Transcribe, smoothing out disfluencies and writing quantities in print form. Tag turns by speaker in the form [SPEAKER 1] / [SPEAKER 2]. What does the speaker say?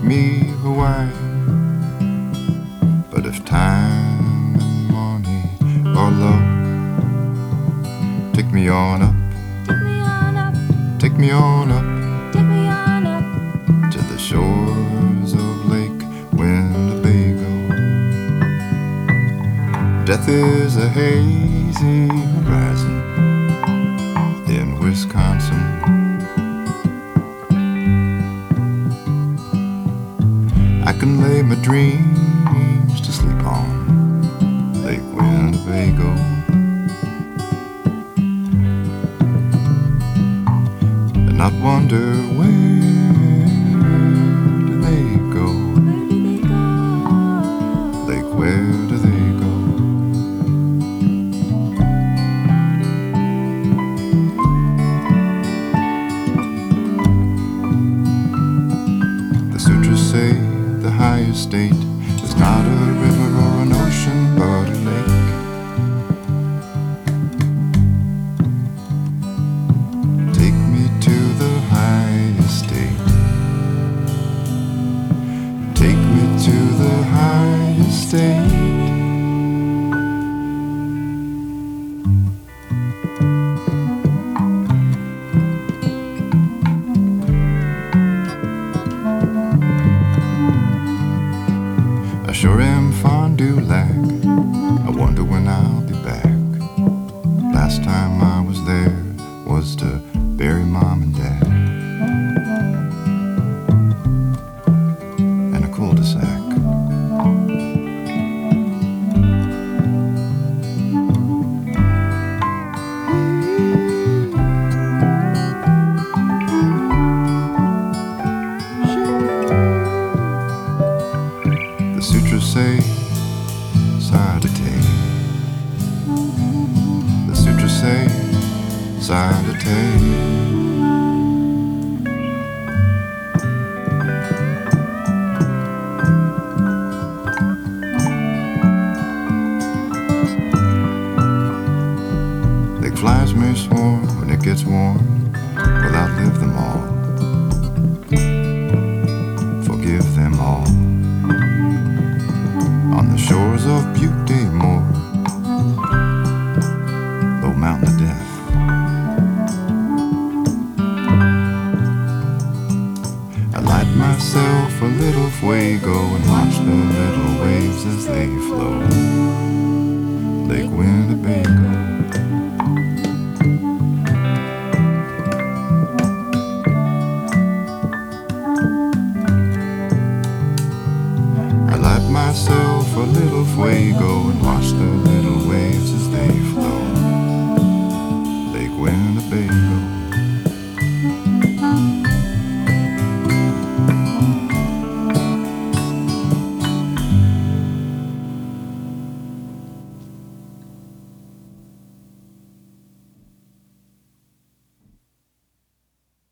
[SPEAKER 1] me Hawaii. But if time and money are low, take me on up,
[SPEAKER 2] Take me on up,
[SPEAKER 1] take me on up
[SPEAKER 2] take me on up.
[SPEAKER 1] to the shores of Lake Winnebago. Death is a hazy horizon in Wisconsin. I can lay my dreams to sleep on Lake Winnebago. And not wonder where do they go?
[SPEAKER 2] Where do they go?
[SPEAKER 1] Like where do they go? The sutras say the highest state is not a river or an ocean, but a lake. Take me to the highest state. Take me to the highest state. I sure am fondue lack. I wonder when I'll be back. Last time I was there was to bury mom and dad in a cul-de-sac. The sutras say sadhate. The sutras say sadhate. Lake flies may swarm when it gets warm. Will outlive them all. Forgive them all. On the shores of Butte Moor, low mountain of death. I light myself a little fuego and watch the little waves as they flow. Lake Winnebago. I light myself a little fuego and watch the little